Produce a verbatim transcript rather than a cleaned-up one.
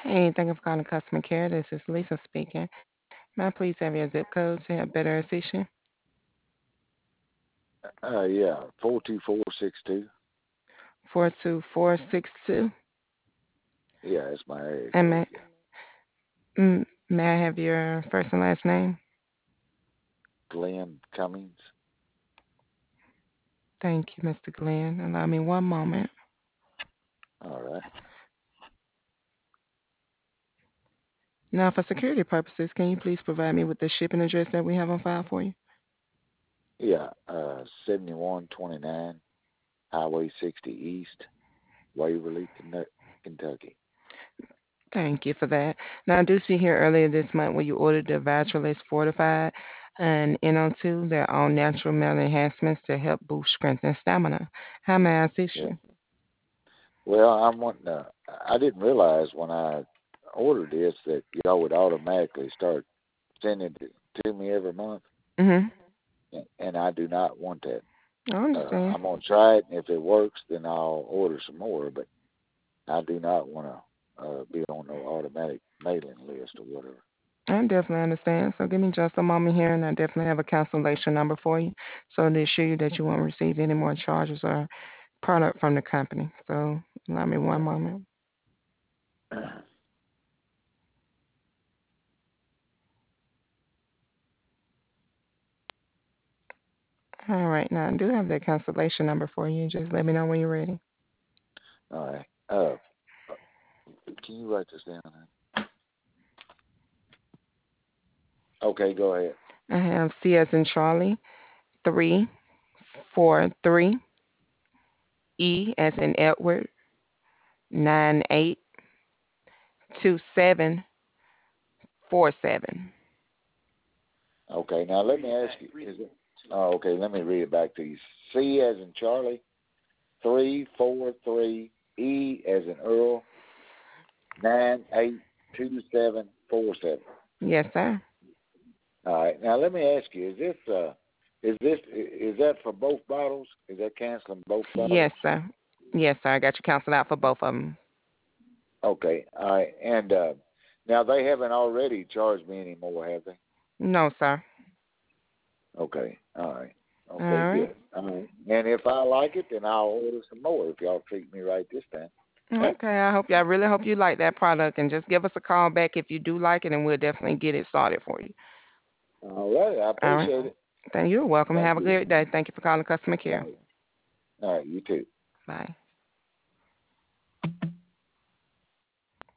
Hey, thank you for calling customer care. This is Lisa speaking. May I please have your zip code to help better assist you? Uh, yeah, four two four six two. four two four six two. Yeah, that's my area And code. may, Yeah, mm, may I have your first and last name? Glenn Cummings. Thank you, mister Glenn. Allow me one moment. All right. Now, for security purposes, can you please provide me with the shipping address that we have on file for you? Yeah, uh, seventy one twenty nine Highway sixty East, Waverly, Kentuck- Kentucky. Thank you for that. Now, I do see here earlier this month where you ordered the Vatralis Fortified and N O two, their own natural metal enhancements to help boost strength and stamina. How may I assist Yeah. you? Well, I'm wanting to, I didn't realize when I ordered this that y'all would automatically start sending it to me every month, Mm-hmm. and, and I do not want that. I Uh, understand. I'm gonna try it, and if it works, then I'll order some more. But I do not want to uh, be on no automatic mailing list or whatever. I definitely understand. So give me just a moment here, and I definitely have a cancellation number for you, so to assure you that you won't receive any more charges or product from the company. So allow me one moment. All right, now I do have that cancellation number for you. Just let me know when you're ready. All right. Uh, uh, can you write this down? Okay, go ahead. I have C as in Charlie, three four three, E as in Edward, nine eight two seven four seven. Okay, now let me ask you. Is it? Oh, okay. Let me read it back to you. C as in Charlie, three four three. E as in Earl, nine eight two seven four seven. Yes, sir. All right. Now let me ask you. Is this uh, is this is that for both bottles? Is that canceling both bottles? Yes, sir. Yes, sir. I got you canceled out for both of them. Okay. All right. And uh, now they haven't already charged me any more, have they? No, sir. Okay. All right. All Okay. right. Good. All right. And if I like it, then I'll order some more if y'all treat me right this time. Okay, I hope you, I really hope you like that product and just give us a call back if you do like it and we'll definitely get it started for you. All right. I All right. appreciate it. Then you're welcome. Thank Have a you. good day. Thank you for calling customer All care. right. All right. You too. Bye.